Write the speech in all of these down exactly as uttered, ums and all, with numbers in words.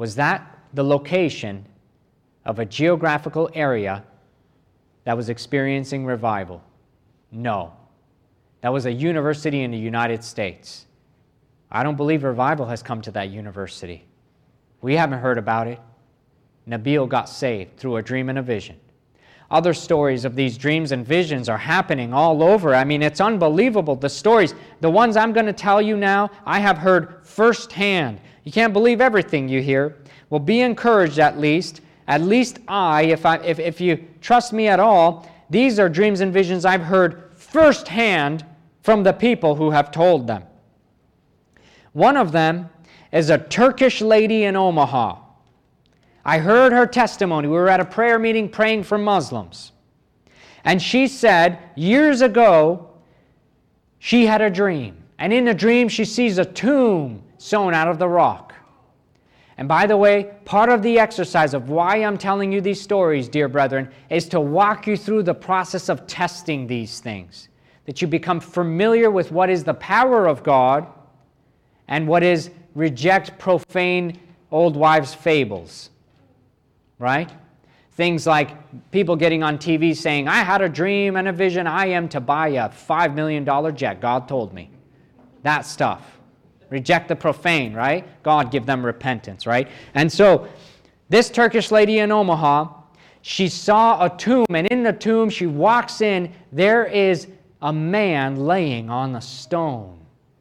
Was that the location of a geographical area that was experiencing revival? No. That was a university in the United States. I don't believe revival has come to that university. We haven't heard about it. Nabil got saved through a dream and a vision. Other stories of these dreams and visions are happening all over. I mean, it's unbelievable. The stories, the ones I'm going to tell you now, I have heard firsthand. You can't believe everything you hear. Well, be encouraged at least. At least I, if, I if, if you trust me at all, these are dreams and visions I've heard firsthand from the people who have told them. One of them is a Turkish lady in Omaha. I heard her testimony. We were at a prayer meeting praying for Muslims. And she said years ago she had a dream. And in the dream she sees a tomb sewn out of the rock. And by the way, part of the exercise of why I'm telling you these stories, dear brethren, is to walk you through the process of testing these things. That you become familiar with what is the power of God and what is reject profane old wives' fables. Right? Things like people getting on T V saying, I had a dream and a vision. I am to buy a five million dollars jet. God told me. That stuff. Reject the profane, right? God give them repentance, right? And so this Turkish lady in Omaha, she saw a tomb, and in the tomb she walks in, there is a man laying on the stone.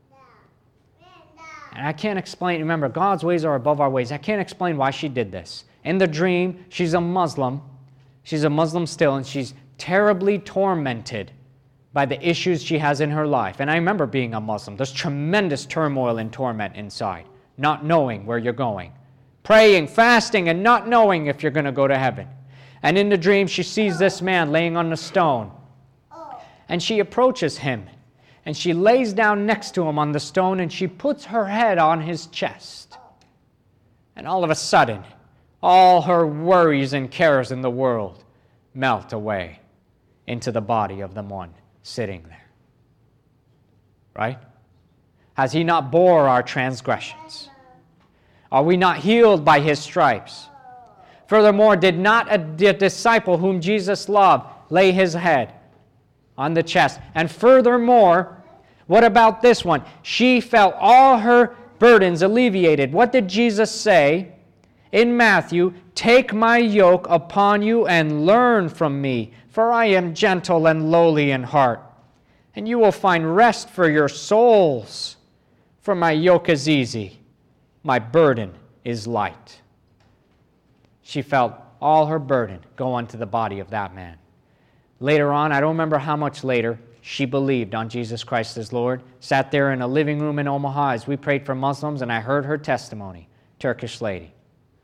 And I can't explain, remember, God's ways are above our ways. I can't explain why she did this. In the dream, she's a Muslim. She's a Muslim still, and she's terribly tormented by the issues she has in her life. And I remember being a Muslim. There's tremendous turmoil and torment inside, not knowing where you're going. Praying, fasting, and not knowing if you're going to go to heaven. And in the dream, she sees this man laying on the stone. And she approaches him. And she lays down next to him on the stone, and she puts her head on his chest. And all of a sudden, all her worries and cares in the world melt away into the body of the one sitting there. Right? Has he not bore our transgressions? Are we not healed by his stripes? Furthermore, did not a disciple whom Jesus loved lay his head on the chest? And furthermore, what about this one? She felt all her burdens alleviated. What did Jesus say in Matthew? Take my yoke upon you and learn from me, for I am gentle and lowly in heart, and you will find rest for your souls. For my yoke is easy, my burden is light. She felt all her burden go onto the body of that man. Later on, I don't remember how much later, she believed on Jesus Christ as Lord, sat there in a living room in Omaha as we prayed for Muslims, and I heard her testimony, Turkish lady.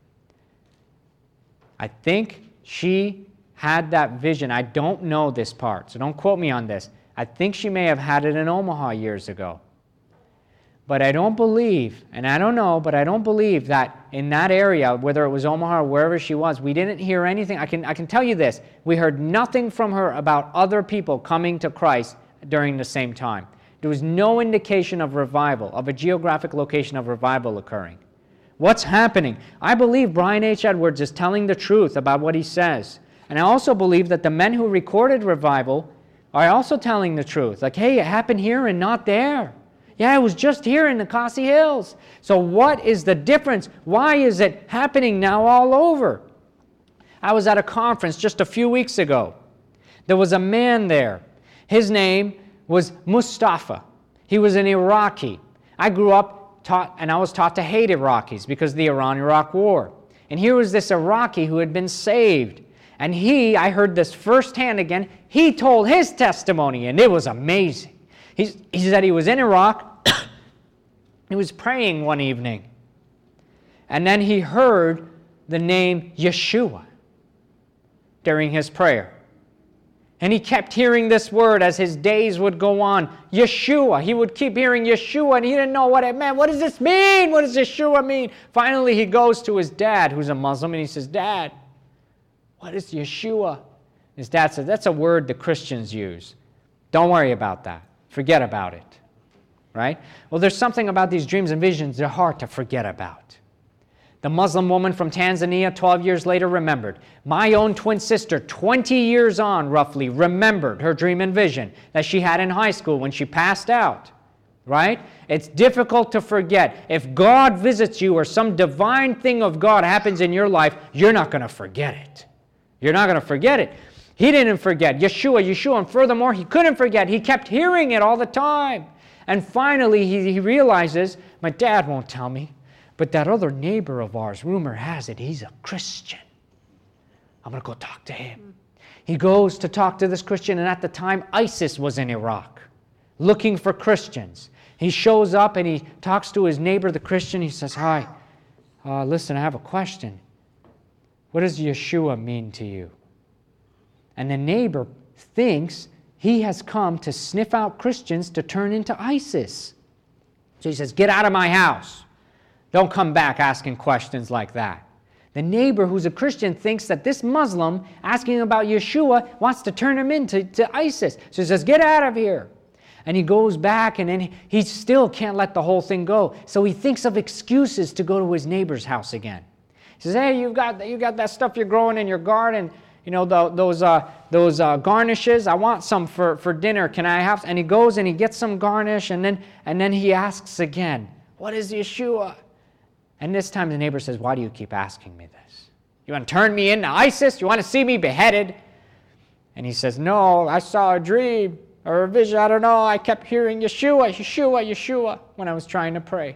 I think she had that vision. I don't know this part, so don't quote me on this. I think she may have had it in Omaha years ago. But I don't believe, and I don't know, but I don't believe that in that area, whether it was Omaha or wherever she was, we didn't hear anything. I can, I can tell you this. We heard nothing from her about other people coming to Christ during the same time. There was no indication of revival, of a geographic location of revival occurring. What's happening? I believe Brian H. Edwards is telling the truth about what he says. And I also believe that the men who recorded revival are also telling the truth. Like, hey, it happened here and not there. Yeah, it was just here in the Khasi Hills. So what is the difference? Why is it happening now all over? I was at a conference just a few weeks ago. There was a man there. His name was Mustafa. He was an Iraqi. I grew up taught, and I was taught to hate Iraqis because of the Iran-Iraq War. And here was this Iraqi who had been saved. And he, I heard this firsthand again, he told his testimony, and it was amazing. He, he said he was in Iraq. He was praying one evening. And then he heard the name Yeshua during his prayer. And he kept hearing this word as his days would go on. Yeshua. He would keep hearing Yeshua, and he didn't know what it meant. What does this mean? What does Yeshua mean? Finally, he goes to his dad, who's a Muslim, and he says, Dad, what is Yeshua? His dad says, that's a word the Christians use. Don't worry about that. Forget about it. Right? Well, there's something about these dreams and visions they're hard to forget about. The Muslim woman from Tanzania, twelve years later, remembered. My own twin sister, twenty years on roughly, remembered her dream and vision that she had in high school when she passed out. Right? It's difficult to forget. If God visits you or some divine thing of God happens in your life, you're not going to forget it. You're not going to forget it. He didn't forget. Yeshua, Yeshua. And furthermore, he couldn't forget. He kept hearing it all the time. And finally, he, he realizes, my dad won't tell me, but that other neighbor of ours, rumor has it, he's a Christian. I'm going to go talk to him. He goes to talk to this Christian, and at the time, ISIS was in Iraq, looking for Christians. He shows up and he talks to his neighbor, the Christian. He says, hi, uh, listen, I have a question. What does Yeshua mean to you? And the neighbor thinks he has come to sniff out Christians to turn into ISIS. So he says, get out of my house. Don't come back asking questions like that. The neighbor who's a Christian thinks that this Muslim asking about Yeshua wants to turn him into to ISIS. So he says, get out of here. And he goes back, and then he still can't let the whole thing go. So he thinks of excuses to go to his neighbor's house again. He says, hey, you've got, you got that stuff you're growing in your garden, you know, the, those, uh, those uh, garnishes. I want some for, for dinner. Can I have? And he goes and he gets some garnish, and then, and then he asks again, what is Yeshua? And this time the neighbor says, why do you keep asking me this? You want to turn me into ISIS? You want to see me beheaded? And he says, no, I saw a dream. Or a vision, I don't know, I kept hearing Yeshua, Yeshua, Yeshua when I was trying to pray.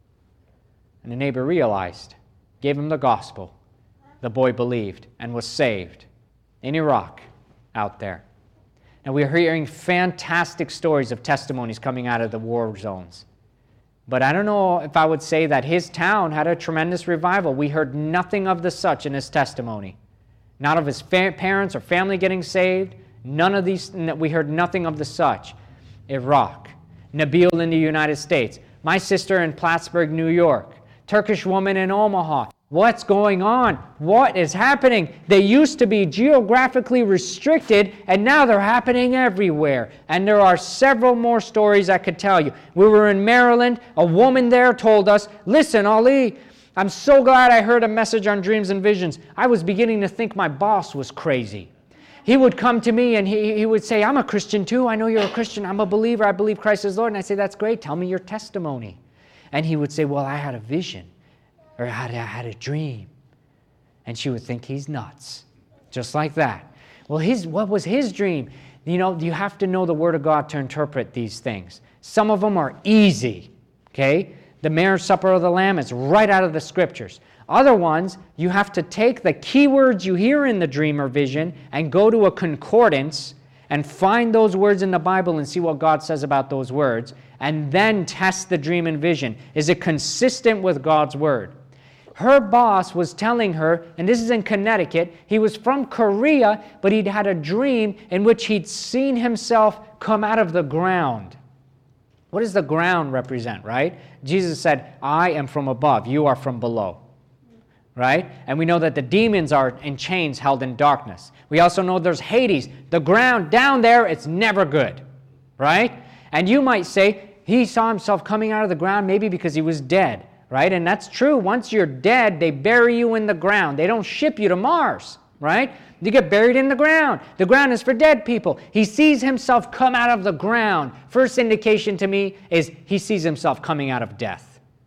And the neighbor realized, gave him the gospel. The boy believed and was saved in Iraq out there. Now we're hearing fantastic stories of testimonies coming out of the war zones. But I don't know if I would say that his town had a tremendous revival. We heard nothing of the such in his testimony. Not of his fa- parents or family getting saved. None of these, we heard nothing of the such. Iraq, Nabil in the United States, my sister in Plattsburgh, New York, Turkish woman in Omaha. What's going on? What is happening? They used to be geographically restricted, and now they're happening everywhere. And there are several more stories I could tell you. We were in Maryland. A woman there told us, listen, Ali, I'm so glad I heard a message on dreams and visions. I was beginning to think my boss was crazy. He would come to me and he, he would say, I'm a Christian too. I know you're a Christian. I'm a believer. I believe Christ is Lord. And I say, that's great. Tell me your testimony. And he would say, well, I had a vision, or I had, I had a dream. And she would think he's nuts, just like that. Well, his what was his dream? You know, you have to know the Word of God to interpret these things. Some of them are easy, okay? The marriage supper of the Lamb is right out of the Scriptures. Other ones, you have to take the key words you hear in the dream or vision and go to a concordance and find those words in the Bible and see what God says about those words, and then test the dream and vision. Is it consistent with God's Word? Her boss was telling her, and this is in Connecticut, he was from Korea, but he'd had a dream in which he'd seen himself come out of the ground. What does the ground represent, right? Jesus said, I am from above, you are from below. Right? And we know that the demons are in chains held in darkness. We also know there's Hades. The ground down there, it's never good. Right? And you might say, he saw himself coming out of the ground maybe because he was dead. Right? And that's true. Once you're dead, they bury you in the ground. They don't ship you to Mars. Right? You get buried in the ground. The ground is for dead people. He sees himself come out of the ground. First indication to me is he sees himself coming out of death.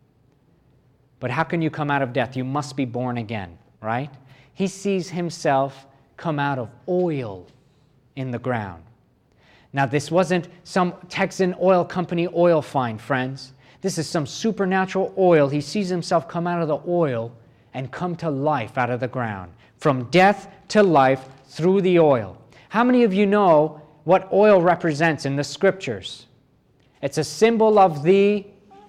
But how can you come out of death? You must be born again, right? He sees himself come out of oil in the ground. Now, this wasn't some Texan oil company oil find, friends. This is some supernatural oil. He sees himself come out of the oil and come to life out of the ground. From death to life through the oil. How many of you know what oil represents in the Scriptures? It's a symbol of the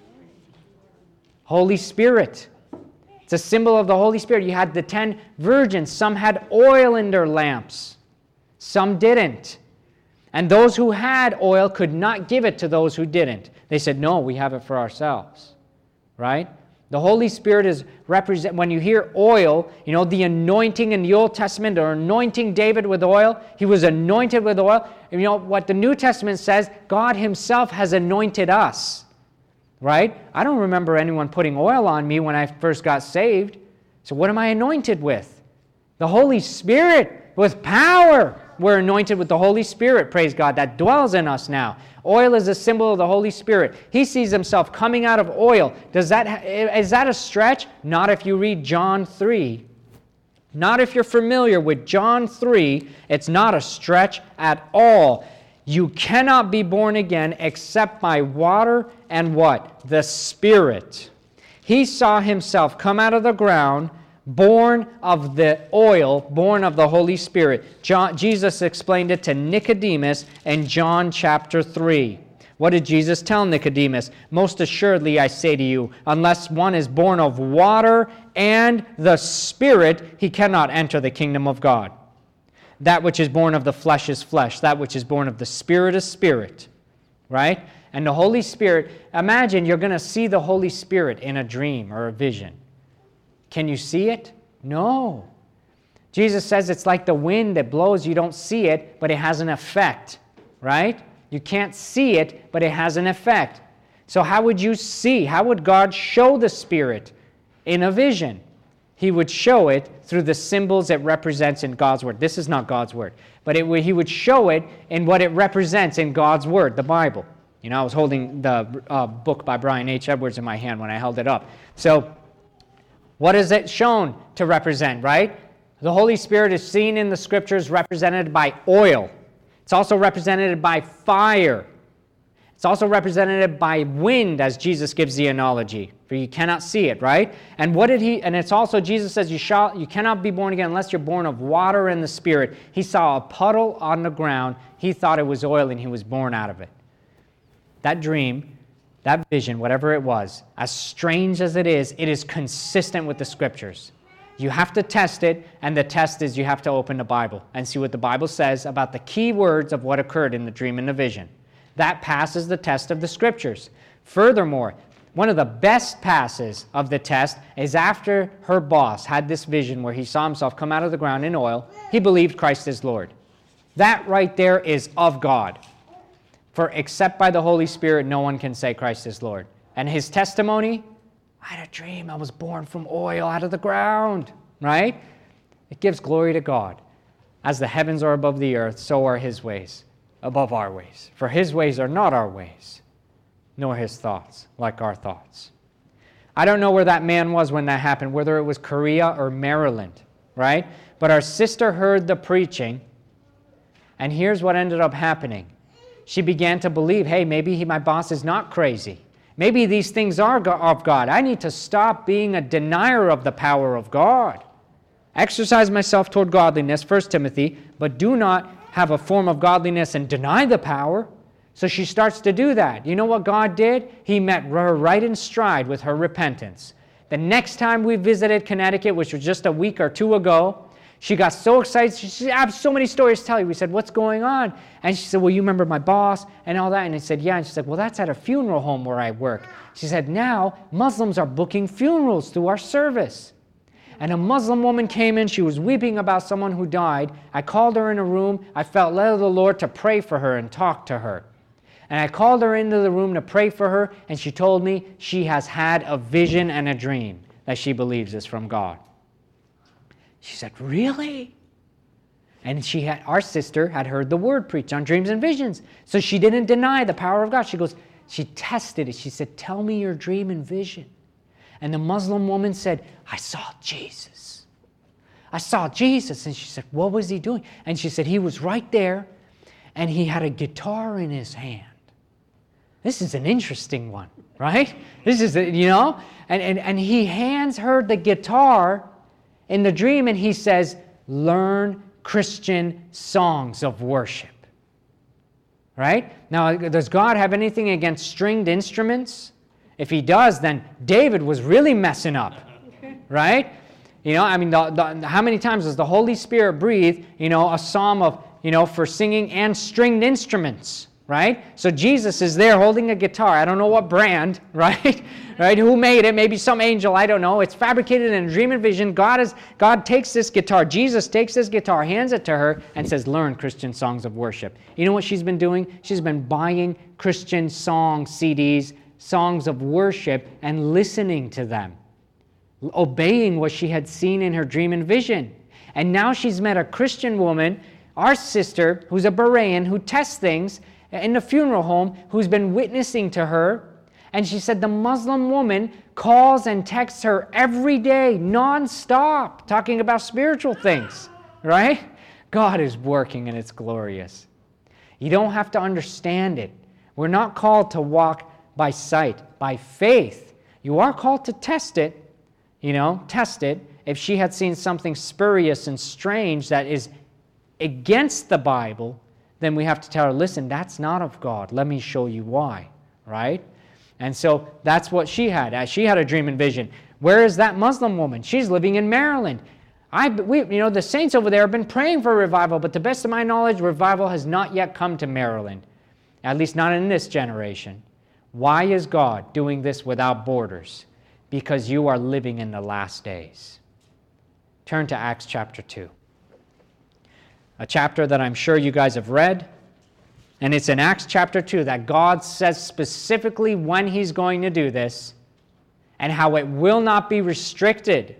Holy Spirit. It's a symbol of the Holy Spirit. You had the ten virgins. Some had oil in their lamps. Some didn't. And those who had oil could not give it to those who didn't. They said, no, we have it for ourselves. Right? The Holy Spirit is represent. When you hear oil, you know, the anointing in the Old Testament, or anointing David with oil, he was anointed with oil. You know, what the New Testament says, God himself has anointed us. Right? I don't remember anyone putting oil on me when I first got saved. So what am I anointed with? The Holy Spirit with power. We're anointed with the Holy Spirit, praise God, that dwells in us now. Oil is a symbol of the Holy Spirit. He sees himself coming out of oil. Does that, is that a stretch? Not if you read John three. Not if you're familiar with John three. It's not a stretch at all. You cannot be born again except by water and what? The Spirit. He saw himself come out of the ground, born of the oil, born of the Holy Spirit. John, Jesus explained it to Nicodemus in John chapter three. What did Jesus tell Nicodemus? Most assuredly, I say to you, unless one is born of water and the Spirit, he cannot enter the kingdom of God. That which is born of the flesh is flesh. That which is born of the Spirit is spirit. Right? And the Holy Spirit, imagine you're going to see the Holy Spirit in a dream or a vision. Can you see it? No. Jesus says it's like the wind that blows. You don't see it, but it has an effect. Right? You can't see it, but it has an effect. So how would you see? How would God show the Spirit in a vision? He would show it through the symbols it represents in God's Word. This is not God's Word. But it, he would show it in what it represents in God's Word, the Bible. You know, I was holding the uh, book by Brian H. Edwards in my hand when I held it up. So, what is it shown to represent, right? The Holy Spirit is seen in the Scriptures represented by oil. It's also represented by fire. It's also represented by wind, as Jesus gives the analogy, for you cannot see it, right? And what did he? And it's also, Jesus says, you shall, you cannot be born again unless you're born of water and the Spirit. He saw a puddle on the ground. He thought it was oil, and he was born out of it. That dream, that vision, whatever it was, as strange as it is, it is consistent with the Scriptures. You have to test it, and the test is you have to open the Bible and see what the Bible says about the key words of what occurred in the dream and the vision. That passes the test of the Scriptures. Furthermore, one of the best passes of the test is after her boss had this vision where he saw himself come out of the ground in oil, he believed Christ is Lord. That right there is of God. For except by the Holy Spirit, no one can say Christ is Lord. And his testimony, I had a dream. I was born from oil out of the ground, right? It gives glory to God. As the heavens are above the earth, so are his ways above our ways. For his ways are not our ways, nor his thoughts like our thoughts. I don't know where that man was when that happened, whether it was Korea or Maryland, right? But our sister heard the preaching, and here's what ended up happening. She began to believe, hey, maybe he, my boss is not crazy. Maybe these things are of God. I need to stop being a denier of the power of God. Exercise myself toward godliness, First Timothy, but do not have a form of godliness and deny the power. So she starts to do that. You know what God did? He met her right in stride with her repentance. The next time we visited Connecticut, which was just a week or two ago, she got so excited. She said, I have so many stories to tell you. We said, what's going on? And she said, well, you remember my boss and all that? And I said, yeah. And she said, well, that's at a funeral home where I work. She said, now Muslims are booking funerals through our service. And a Muslim woman came in. She was weeping about someone who died. I called her in a room. I felt led of the Lord to pray for her and talk to her. And I called her into the room to pray for her. And she told me she has had a vision and a dream that she believes is from God. She said, really? And she had, our sister had heard the word preached on dreams and visions. So she didn't deny the power of God. She goes, she tested it. She said, tell me your dream and vision. And the Muslim woman said, I saw Jesus. I saw Jesus. And she said, what was he doing? And she said, he was right there, and he had a guitar in his hand. This is an interesting one, right? This is, a, you know, and, and, and he hands her the guitar in the dream, and he says, learn Christian songs of worship. Right? Now, does God have anything against stringed instruments? If he does, then David was really messing up. Right? You know, I mean, the, the, how many times does the Holy Spirit breathe, you know, a psalm of, you know, for singing and stringed instruments? Right? So Jesus is there holding a guitar. I don't know what brand, right? Right? Who made it? Maybe some angel, I don't know. It's fabricated in a dream and vision. God is God takes this guitar. Jesus takes this guitar, hands it to her, and says, learn Christian songs of worship. You know what she's been doing? She's been buying Christian song C Ds, songs of worship, and listening to them. obeying what she had seen in her dream and vision. And now she's met a Christian woman, our sister, who's a Berean, who tests things in the funeral home, who's been witnessing to her. And she said the Muslim woman calls and texts her every day, non-stop, talking about spiritual things, right? God is working and it's glorious. You don't have to understand it. We're not called to walk by sight, by faith. You are called to test it, you know, test it. If she had seen something spurious and strange that is against the Bible, then we have to tell her, listen, that's not of God. Let me show you why, right? And so that's what she had. She had a dream and vision. Where is that Muslim woman? She's living in Maryland. I, we, you know, the saints over there have been praying for revival, but to the best of my knowledge, revival has not yet come to Maryland, at least not in this generation. Why is God doing this without borders? Because you are living in the last days. Turn to Acts chapter two. A chapter that I'm sure you guys have read. And it's in Acts chapter two that God says specifically when he's going to do this and how it will not be restricted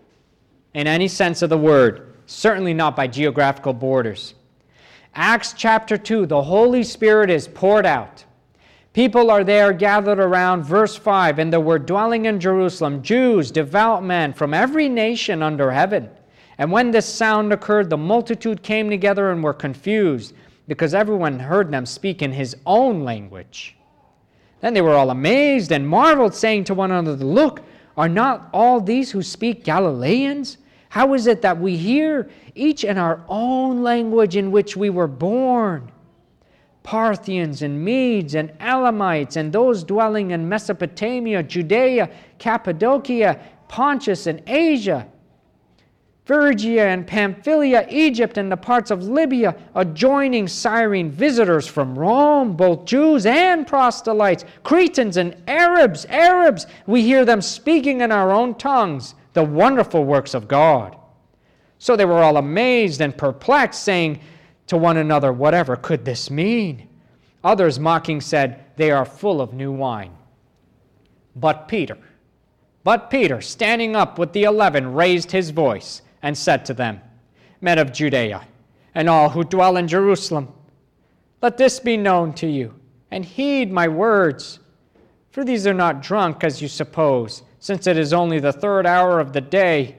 in any sense of the word, certainly not by geographical borders. Acts chapter two, the Holy Spirit is poured out. People are there gathered around. Verse five, and there were dwelling in Jerusalem Jews, devout men from every nation under heaven. And when this sound occurred, the multitude came together and were confused, because everyone heard them speak in his own language. Then they were all amazed and marveled, saying to one another, look, are not all these who speak Galileans? How is it that we hear each in our own language in which we were born? Parthians and Medes and Elamites and those dwelling in Mesopotamia, Judea, Cappadocia, Pontus and Asia, Phrygia and Pamphylia, Egypt, and the parts of Libya adjoining Cyrene, visitors from Rome, both Jews and proselytes, Cretans and Arabs, Arabs, we hear them speaking in our own tongues the wonderful works of God. So they were all amazed and perplexed, saying to one another, whatever could this mean? Others mocking said, they are full of new wine. But Peter, but Peter, standing up with the eleven, raised his voice and said to them, men of Judea, and all who dwell in Jerusalem, let this be known to you, and heed my words. For these are not drunk, as you suppose, since it is only the third hour of the day.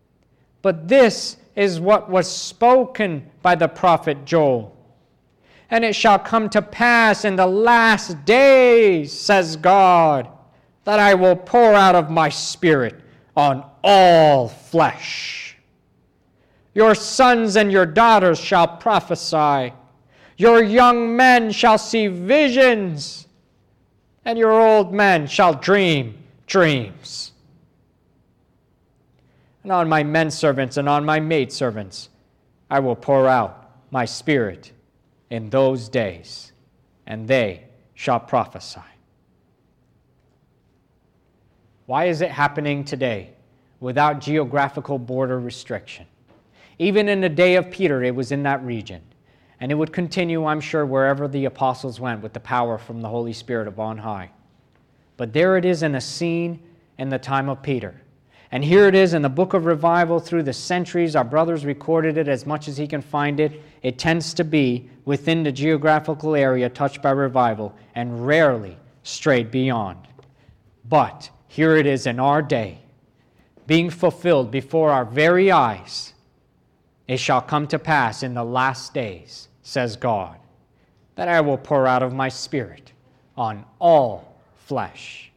But this is what was spoken by the prophet Joel. And it shall come to pass in the last days, says God, that I will pour out of my Spirit on all flesh. Your sons and your daughters shall prophesy. Your young men shall see visions, and your old men shall dream dreams. And on my men servants and on my maid servants I will pour out my Spirit in those days, and they shall prophesy. Why is it happening today without geographical border restriction? Even in the day of Peter, it was in that region. And it would continue, I'm sure, wherever the apostles went with the power from the Holy Spirit of on high. But there it is in a scene in the time of Peter. And here it is in the book of revival through the centuries. Our brothers recorded it as much as he can find it. It tends to be within the geographical area touched by revival and rarely strayed beyond. But here it is in our day, being fulfilled before our very eyes. It shall come to pass in the last days, says God, that I will pour out of my Spirit on all flesh.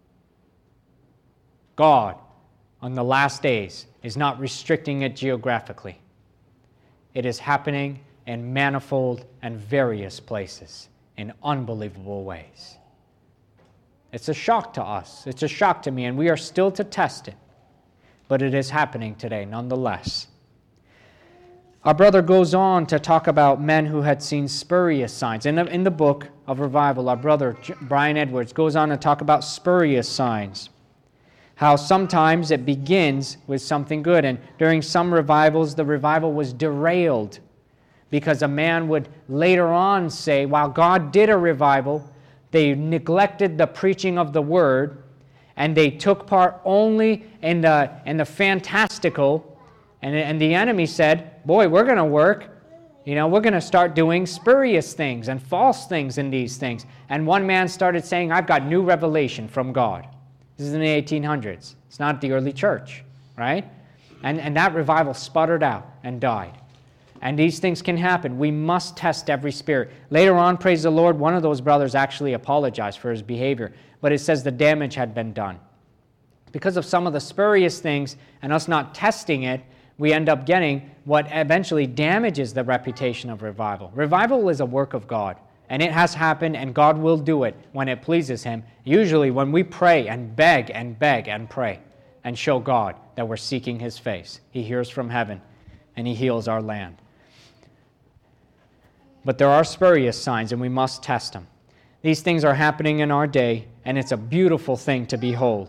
God, on the last days, is not restricting it geographically. It is happening in manifold and various places in unbelievable ways. It's a shock to us. It's a shock to me, and we are still to test it. But it is happening today nonetheless. Our brother goes on to talk about men who had seen spurious signs. In the, in the book of revival, our brother Brian Edwards goes on to talk about spurious signs. How sometimes it begins with something good. And during some revivals, the revival was derailed because a man would later on say, while God did a revival, they neglected the preaching of the word, and they took part only in the, in the fantastical, and, and the enemy said, boy, we're going to work. You know, we're going to start doing spurious things and false things in these things. And one man started saying, I've got new revelation from God. This is in the eighteen hundreds. It's not the early church, right? And, and that revival sputtered out and died. And these things can happen. We must test every spirit. Later on, praise the Lord, one of those brothers actually apologized for his behavior. But it says the damage had been done. Because of some of the spurious things and us not testing it, we end up getting what eventually damages the reputation of revival. Revival is a work of God, and it has happened, and God will do it when it pleases Him, usually when we pray and beg and beg and pray and show God that we're seeking His face. He hears from heaven, and He heals our land. But there are spurious signs, and we must test them. These things are happening in our day, and it's a beautiful thing to behold.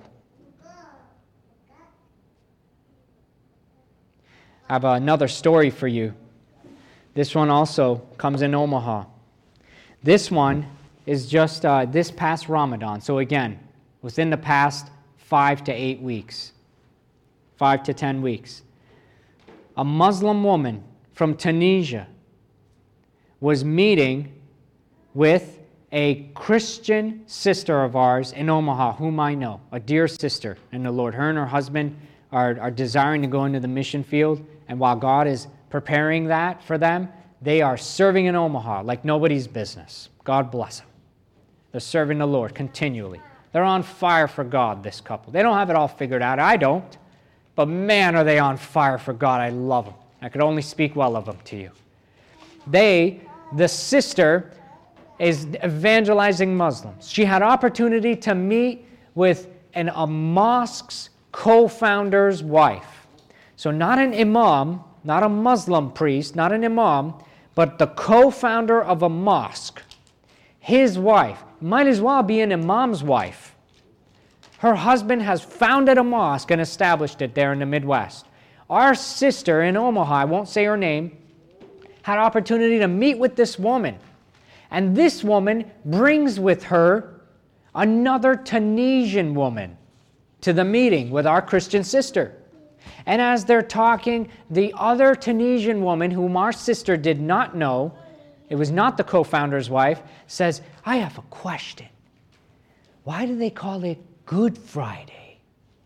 I have another story for you. This one also comes in Omaha. This one is just uh, this past Ramadan. So again, within the past five to eight weeks, five to ten weeks. A Muslim woman from Tunisia was meeting with a Christian sister of ours in Omaha, whom I know, a dear sister in the Lord. Her and her husband are, are desiring to go into the mission field. And while God is preparing that for them, they are serving in Omaha like nobody's business. God bless them. They're serving the Lord continually. They're on fire for God, this couple. They don't have it all figured out. I don't. But man, are they on fire for God. I love them. I could only speak well of them to you. They, the sister, is evangelizing Muslims. She had opportunity to meet with an, a mosque's co-founder's wife. So not an imam, not a Muslim priest, not an imam, but the co-founder of a mosque. His wife might as well be an imam's wife. Her husband has founded a mosque and established it there in the Midwest. Our sister in Omaha, I won't say her name, had opportunity to meet with this woman. And this woman brings with her another Tunisian woman to the meeting with our Christian sister. And as they're talking, the other Tunisian woman, whom our sister did not know, it was not the co-founder's wife, says, I have a question. Why do they call it Good Friday?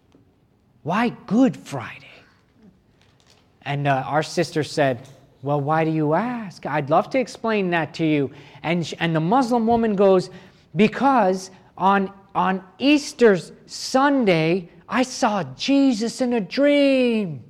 Why Good Friday? And uh, our sister said, well, why do you ask? I'd love to explain that to you. And, sh- and the Muslim woman goes, because on, on Easter Sunday, I saw Jesus in a dream.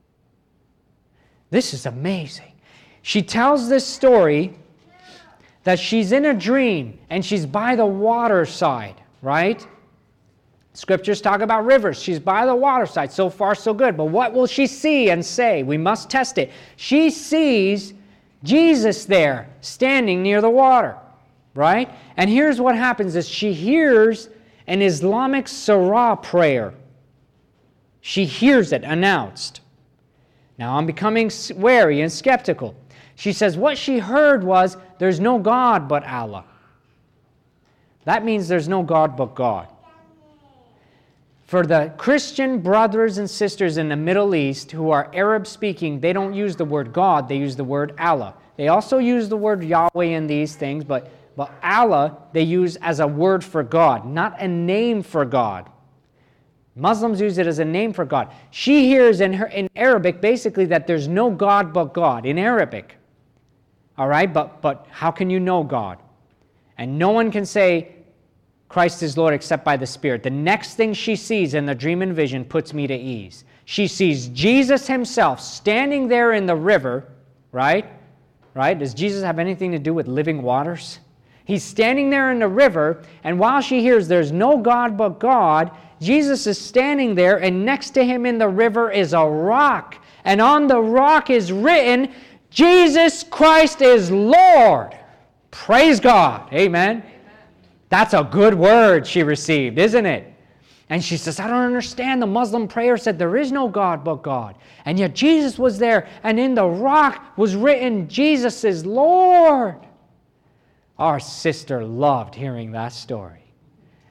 This is amazing. She tells this story that she's in a dream and she's by the waterside, right? Scriptures talk about rivers. She's by the waterside. So far, so good. But what will she see and say? We must test it. She sees Jesus there standing near the water, right? And here's what happens is she hears an Islamic Surah prayer. She hears it announced. Now I'm becoming wary and skeptical. She says what she heard was, there's no God but Allah. That means there's no God but God. For the Christian brothers and sisters in the Middle East who are Arab-speaking, they don't use the word God, they use the word Allah. They also use the word Yahweh in these things, but, but Allah they use as a word for God, not a name for God. Muslims use it as a name for God. She hears in, her, in Arabic basically that there's no God but God, in Arabic. All right, but, but how can you know God? And no one can say Christ is Lord except by the Spirit. The next thing she sees in the dream and vision puts me to ease. She sees Jesus himself standing there in the river, right? Right? Does Jesus have anything to do with living waters? He's standing there in the river, and while she hears there's no God but God, Jesus is standing there, and next to him in the river is a rock. And on the rock is written, Jesus Christ is Lord. Praise God. Amen. Amen. That's a good word she received, isn't it? And she says, I don't understand. The Muslim prayer said there is no God but God. And yet Jesus was there, and in the rock was written, Jesus is Lord. Our sister loved hearing that story.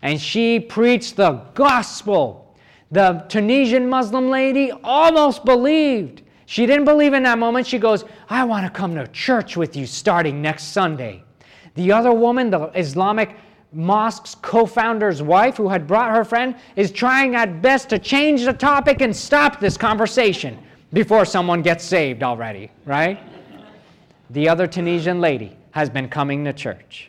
and she preached the gospel. The Tunisian Muslim lady almost believed. She didn't believe in that moment. She goes, I want to come to church with you starting next Sunday. The other woman, the Islamic mosque's co-founder's wife, who had brought her friend, is trying at best to change the topic and stop this conversation before someone gets saved already, right? The other Tunisian lady has been coming to church.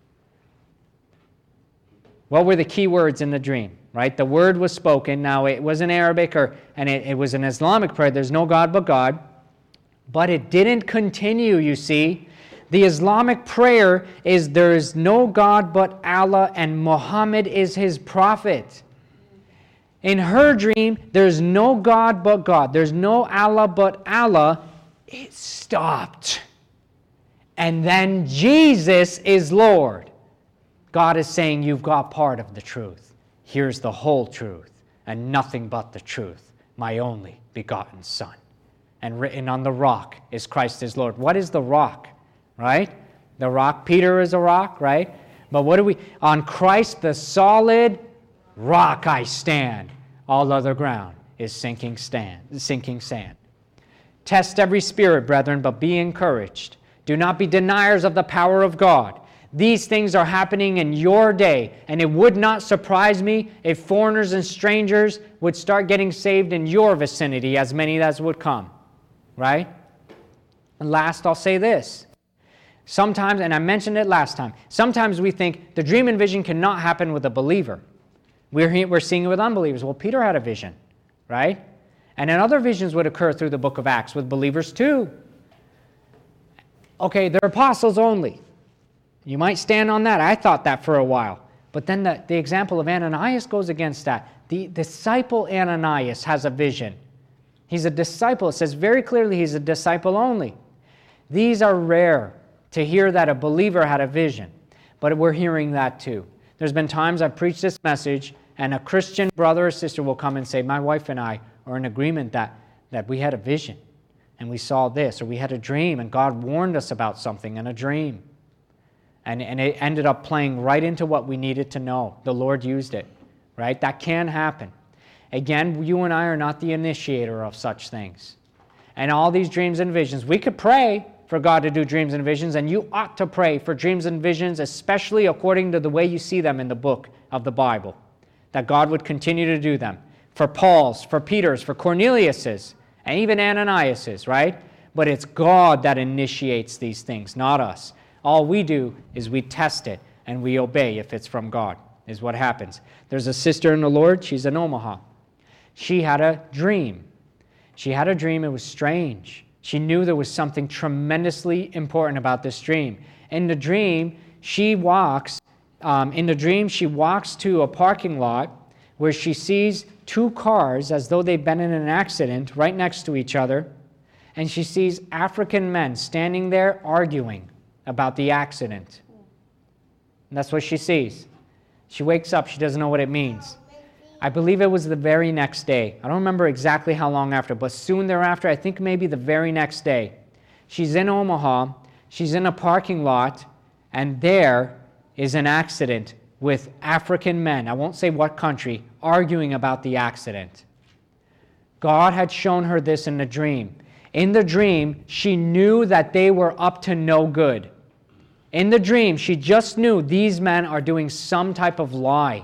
What were the key words in the dream, right? The word was spoken. Now, it was in Arabic, or and it, it was an Islamic prayer. There's no God but God. But it didn't continue, you see. The Islamic prayer is, there is no God but Allah, and Muhammad is his prophet. In her dream, there's no God but God. There's no Allah but Allah. It stopped. And then Jesus is Lord. God is saying, you've got part of the truth. Here's the whole truth, and nothing but the truth, my only begotten Son. And written on the rock is Christ is Lord. What is the rock, right? The rock, Peter is a rock, right? But what do we, on Christ the solid rock I stand. All other ground is sinking stand, sinking sand. Test every spirit, brethren, but be encouraged. Do not be deniers of the power of God. These things are happening in your day, and it would not surprise me if foreigners and strangers would start getting saved in your vicinity, as many as would come, right? And last, I'll say this. Sometimes, and I mentioned it last time, sometimes we think the dream and vision cannot happen with a believer. We're, we're seeing it with unbelievers. Well, Peter had a vision, right? And then other visions would occur through the book of Acts with believers too. Okay, they're apostles only. You might stand on that. I thought that for a while. But then the, the example of Ananias goes against that. The disciple Ananias has a vision. He's a disciple. It says very clearly he's a disciple only. These are rare to hear that a believer had a vision. But we're hearing that too. There's been times I've preached this message and a Christian brother or sister will come and say, my wife and I are in agreement that, that we had a vision and we saw this, or we had a dream and God warned us about something in a dream. And, and it ended up playing right into what we needed to know. The Lord used it, right? That can happen. Again, you and I are not the initiator of such things. And all these dreams and visions, we could pray for God to do dreams and visions, and you ought to pray for dreams and visions, especially according to the way you see them in the book of the Bible, that God would continue to do them. For Paul's, for Peter's, for Cornelius's, and even Ananias's, right? But it's God that initiates these things, not us. All we do is we test it and we obey if it's from God, is what happens. There's a sister in the Lord, she's in Omaha. She had a dream. She had a dream, it was strange. She knew there was something tremendously important about this dream. In the dream, she walks, um, in the dream, she walks to a parking lot where she sees two cars as though they've been in an accident right next to each other, and she sees African men standing there arguing about the accident. And that's what she sees. She wakes up, she doesn't know what it means. I believe it was the very next day. I don't remember exactly how long after, but soon thereafter, I think maybe the very next day. She's in Omaha, she's in a parking lot, and there is an accident with African men, I won't say what country, arguing about the accident. God had shown her this in the dream. In the dream, she knew that they were up to no good. In the dream, she just knew these men are doing some type of lie.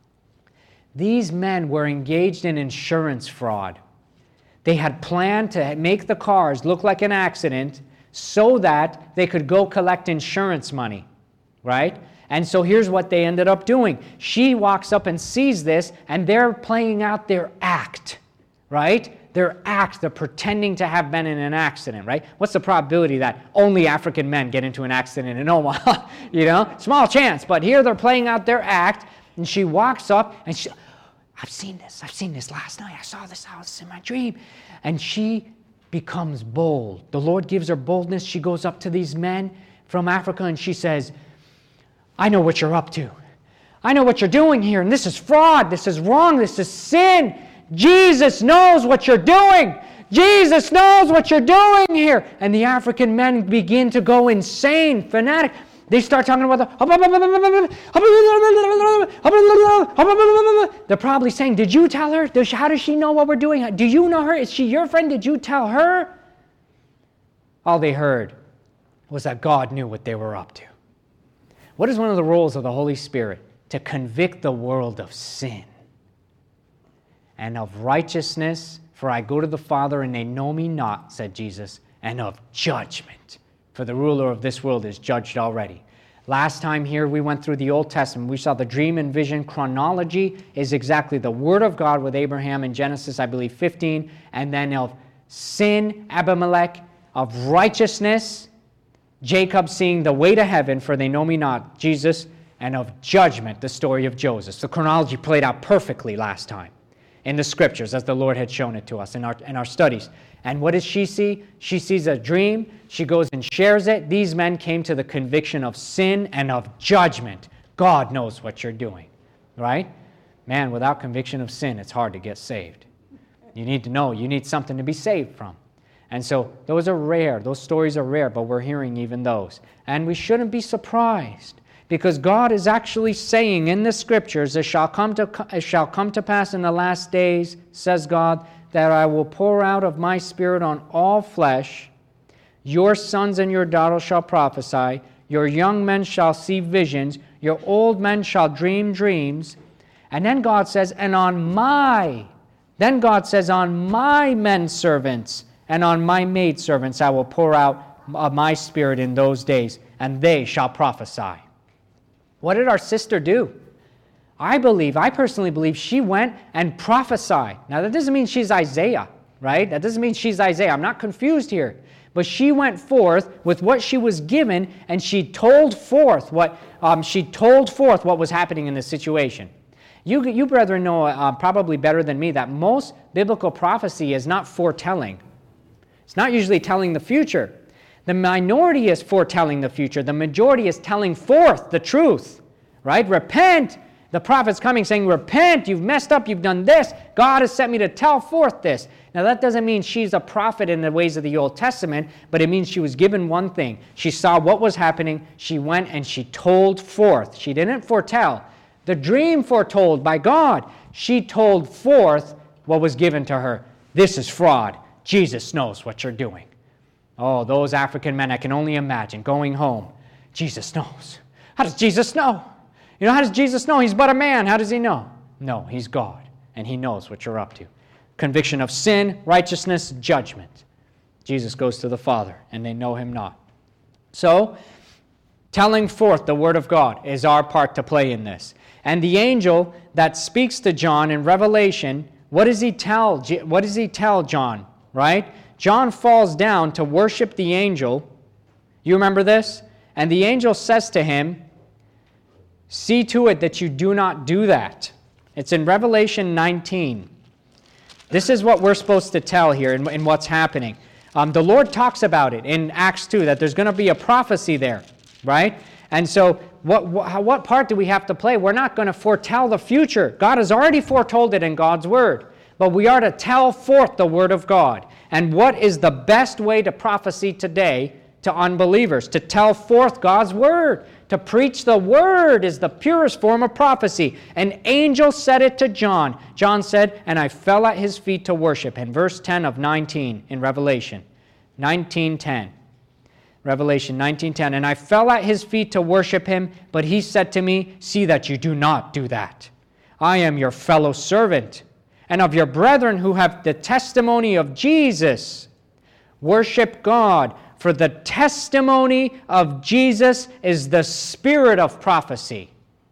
These men were engaged in insurance fraud. They had planned to make the cars look like an accident so that they could go collect insurance money, right? And so here's what they ended up doing. She walks up and sees this, and they're playing out their act, right? Their act, they're pretending to have been in an accident, right? What's the probability that only African men get into an accident in Omaha? You know, small chance, but here they're playing out their act, and she walks up, and she, I've seen this, I've seen this last night, I saw this house in my dream, and she becomes bold. The Lord gives her boldness. She goes up to these men from Africa, and she says, I know what you're up to. I know what you're doing here, and this is fraud, this is wrong, this is sin. Jesus knows what you're doing. Jesus knows what you're doing here. And the African men begin to go insane, fanatic. They start talking about the... They're probably saying, did you tell her? Does she, how does she know what we're doing? Do you know her? Is she your friend? Did you tell her? All they heard was that God knew what they were up to. What is one of the roles of the Holy Spirit? To convict the world of sin and of righteousness, for I go to the Father and they know me not, said Jesus, and of judgment, for the ruler of this world is judged already. Last time here we went through the Old Testament. We saw the dream and vision chronology is exactly the Word of God with Abraham in Genesis, I believe, fifteen, and then of sin, Abimelech, of righteousness, Jacob seeing the way to heaven, for they know me not, Jesus, and of judgment, the story of Joseph. The chronology played out perfectly last time in the Scriptures, as the Lord had shown it to us in our, in our studies. And what does she see? She sees a dream. She goes and shares it. These men came to the conviction of sin and of judgment. God knows what you're doing, right? Man, without conviction of sin, it's hard to get saved. You need to know. You need something to be saved from. And so those are rare. Those stories are rare, but we're hearing even those. And we shouldn't be surprised, because God is actually saying in the Scriptures, it shall come to, it shall come to pass in the last days, says God, that I will pour out of my Spirit on all flesh. Your sons and your daughters shall prophesy. Your young men shall see visions. Your old men shall dream dreams. And then God says, and on my, then God says, on my men servants and on my maid servants I will pour out my Spirit in those days, and they shall prophesy. What did our sister do? I believe, I personally believe she went and prophesied. Now that doesn't mean she's Isaiah, right? That doesn't mean she's Isaiah. I'm not confused here. But she went forth with what she was given, and she told forth what um, she told forth what was happening in the situation. You, you brethren know uh, probably better than me that most biblical prophecy is not foretelling. It's not usually telling the future. The minority is foretelling the future. The majority is telling forth the truth, right? Repent. The prophet's coming saying, repent, you've messed up, you've done this. God has sent me to tell forth this. Now that doesn't mean she's a prophet in the ways of the Old Testament, but it means she was given one thing. She saw what was happening. She went and she told forth. She didn't foretell. The dream foretold by God. She told forth what was given to her. This is fraud. Jesus knows what you're doing. Oh, those African men, I can only imagine going home. Jesus knows. How does Jesus know? You know, how does Jesus know? He's but a man. How does he know? No, he's God, and he knows what you're up to. Conviction of sin, righteousness, judgment. Jesus goes to the Father, and they know him not. So, telling forth the Word of God is our part to play in this. And the angel that speaks to John in Revelation, what does he tell? What does he tell John, right? John falls down to worship the angel. You remember this? And the angel says to him, see to it that you do not do that. It's in Revelation nineteen. This is what we're supposed to tell here in, in what's happening. Um, the Lord talks about it in Acts two, that there's going to be a prophecy there, right? And so what, what, what part do we have to play? We're not going to foretell the future. God has already foretold it in God's Word. But we are to tell forth the Word of God. And what is the best way to prophecy today to unbelievers? To tell forth God's Word. To preach the Word is the purest form of prophecy. An angel said it to John. John said, and I fell at his feet to worship. In verse ten of nineteen in Revelation. nineteen ten. Revelation nineteen ten. And I fell at his feet to worship him, but he said to me, see that you do not do that. I am your fellow servant, and of your brethren who have the testimony of Jesus. Worship God, for the testimony of Jesus is the spirit of prophecy.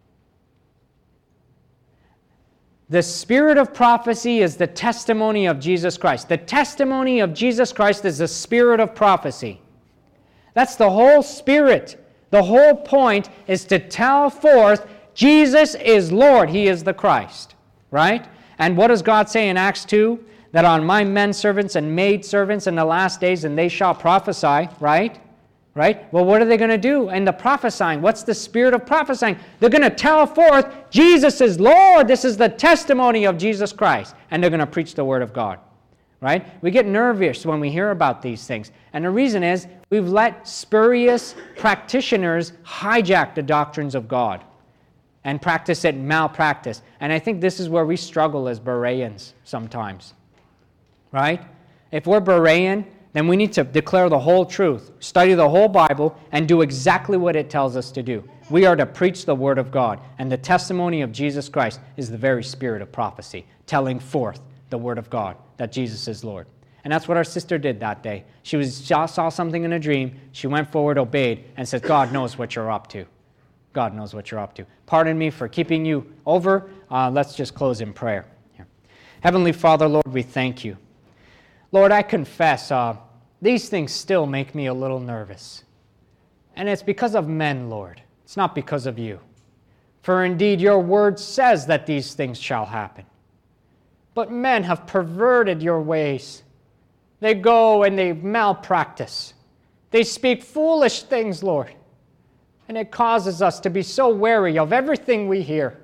The spirit of prophecy is the testimony of Jesus Christ. The testimony of Jesus Christ is the spirit of prophecy. That's the whole spirit. The whole point is to tell forth Jesus is Lord. He is the Christ, right? And what does God say in Acts two? That on my men servants and maid servants in the last days, and they shall prophesy, right? Right? Well, what are they going to do in the prophesying? What's the spirit of prophesying? They're going to tell forth Jesus is Lord. This is the testimony of Jesus Christ. And they're going to preach the Word of God. right? We get nervous when we hear about these things. And the reason is we've let spurious practitioners hijack the doctrines of God and practice it malpractice. And I think this is where we struggle as Bereans sometimes, right? If we're Berean, then we need to declare the whole truth, study the whole Bible, and do exactly what it tells us to do. We are to preach the Word of God, and the testimony of Jesus Christ is the very spirit of prophecy, telling forth the Word of God, that Jesus is Lord. And that's what our sister did that day. She was, saw something in a dream, she went forward, obeyed, and said, God knows what you're up to. God knows what you're up to. Pardon me for keeping you over. Uh, let's just close in prayer. Here. Heavenly Father, Lord, we thank you. Lord, I confess, uh, these things still make me a little nervous. And it's because of men, Lord. It's not because of you. For indeed, your word says that these things shall happen. But men have perverted your ways. They go and they malpractice. They speak foolish things, Lord. And it causes us to be so wary of everything we hear.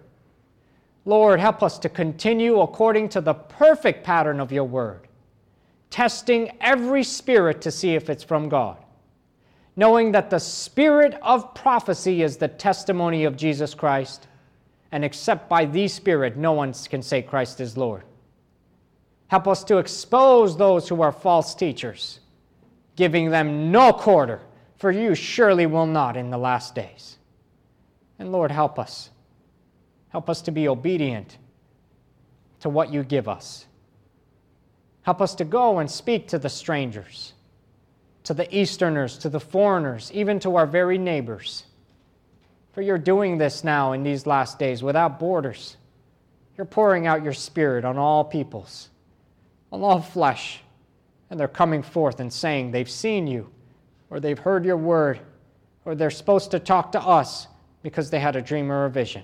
Lord, help us to continue according to the perfect pattern of your word, testing every spirit to see if it's from God, knowing that the spirit of prophecy is the testimony of Jesus Christ, and except by the Spirit, no one can say Christ is Lord. Help us to expose those who are false teachers, giving them no quarter, for you surely will not in the last days. And Lord, help us. Help us to be obedient to what you give us. Help us to go and speak to the strangers, to the Easterners, to the foreigners, even to our very neighbors. For you're doing this now in these last days without borders. You're pouring out your Spirit on all peoples, on all flesh, and they're coming forth and saying they've seen you, or they've heard your word, or they're supposed to talk to us because they had a dream or a vision.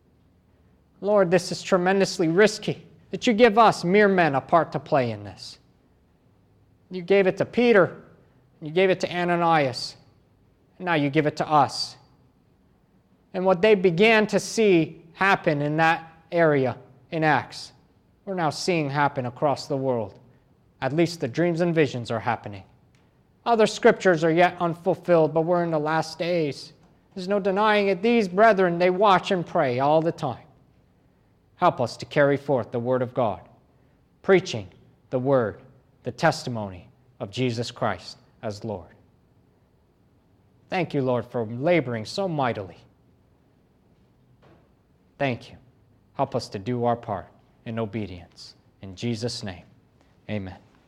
Lord, this is tremendously risky, that you give us, mere men, a part to play in this. You gave it to Peter, you gave it to Ananias, and now you give it to us. And what they began to see happen in that area in Acts, we're now seeing happen across the world. At least the dreams and visions are happening. Other scriptures are yet unfulfilled, but we're in the last days. There's no denying it. These brethren, they watch and pray all the time. Help us to carry forth the word of God, preaching the word, the testimony of Jesus Christ as Lord. Thank you, Lord, for laboring so mightily. Thank you. Help us to do our part in obedience. In Jesus' name, amen.